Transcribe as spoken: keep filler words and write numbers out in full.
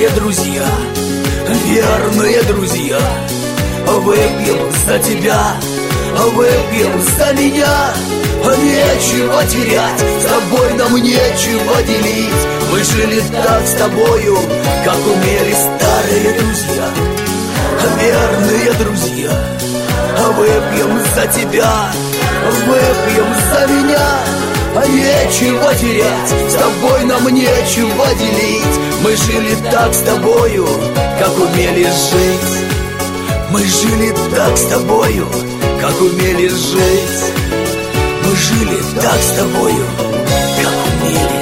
старые друзья, верные друзья. Выпьем за тебя, выпьем за меня. Нечего терять, с тобой нам нечего делить. Мы жили так с тобою, как умели старые друзья, верные друзья. Выпьем за тебя, выпьем за меня. Нечего терять, с тобой нам нечего делить. Мы жили так с тобою, как умели жить. Мы жили так с тобою, как умели жить. Мы жили так с тобою, как умели